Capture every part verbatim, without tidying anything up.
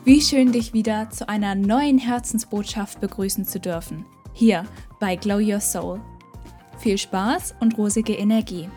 Wie schön, dich wieder zu einer neuen Herzensbotschaft begrüßen zu dürfen. Hier bei Glow Your Soul. Viel Spaß und rosige Energie.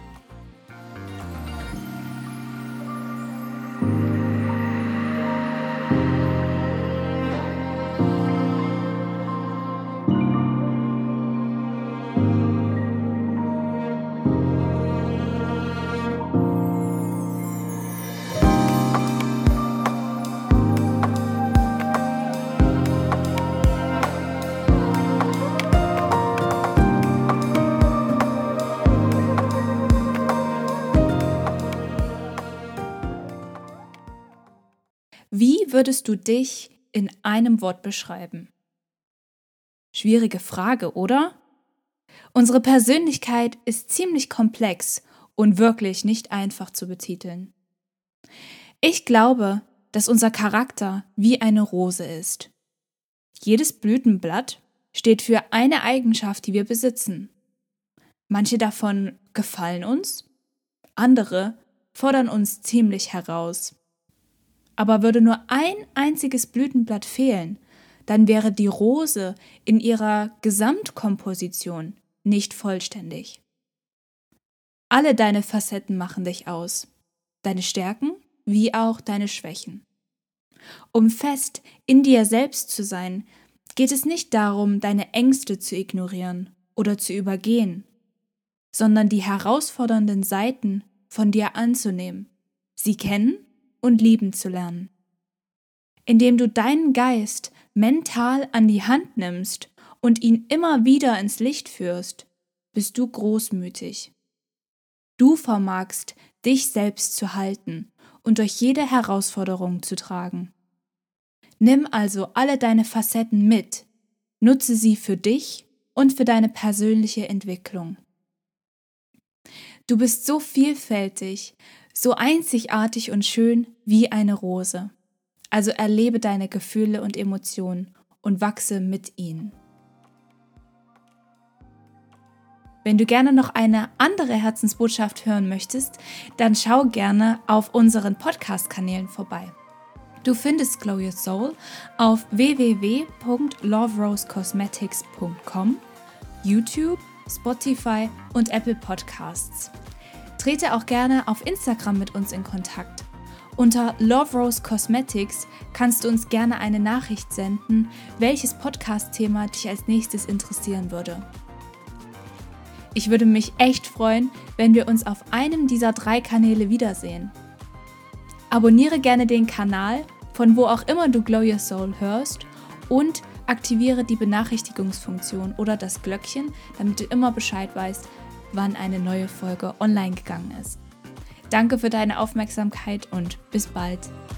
Wie würdest du dich in einem Wort beschreiben? Schwierige Frage, oder? Unsere Persönlichkeit ist ziemlich komplex und wirklich nicht einfach zu betiteln. Ich glaube, dass unser Charakter wie eine Rose ist. Jedes Blütenblatt steht für eine Eigenschaft, die wir besitzen. Manche davon gefallen uns, andere fordern uns ziemlich heraus. Aber würde nur ein einziges Blütenblatt fehlen, dann wäre die Rose in ihrer Gesamtkomposition nicht vollständig. Alle deine Facetten machen dich aus, deine Stärken wie auch deine Schwächen. Um fest in dir selbst zu sein, geht es nicht darum, deine Ängste zu ignorieren oder zu übergehen, sondern die herausfordernden Seiten von dir anzunehmen, sie kennen und lieben zu lernen. Indem du deinen Geist mental an die Hand nimmst und ihn immer wieder ins Licht führst, bist du großmütig. Du vermagst, dich selbst zu halten und durch jede Herausforderung zu tragen. Nimm also alle deine Facetten mit, nutze sie für dich und für deine persönliche Entwicklung. Du bist so vielfältig, so einzigartig und schön wie eine Rose. Also erlebe deine Gefühle und Emotionen und wachse mit ihnen. Wenn du gerne noch eine andere Herzensbotschaft hören möchtest, dann schau gerne auf unseren Podcast-Kanälen vorbei. Du findest Glow Your Soul auf w w w punkt love rose cosmetics punkt com, YouTube, Spotify und Apple Podcasts. Trete auch gerne auf Instagram mit uns in Kontakt. Unter Love Rose Cosmetics kannst du uns gerne eine Nachricht senden, welches Podcast-Thema dich als nächstes interessieren würde. Ich würde mich echt freuen, wenn wir uns auf einem dieser drei Kanäle wiedersehen. Abonniere gerne den Kanal, von wo auch immer du Glow Your Soul hörst, und aktiviere die Benachrichtigungsfunktion oder das Glöckchen, damit du immer Bescheid weißt, wann eine neue Folge online gegangen ist. Danke für deine Aufmerksamkeit und bis bald.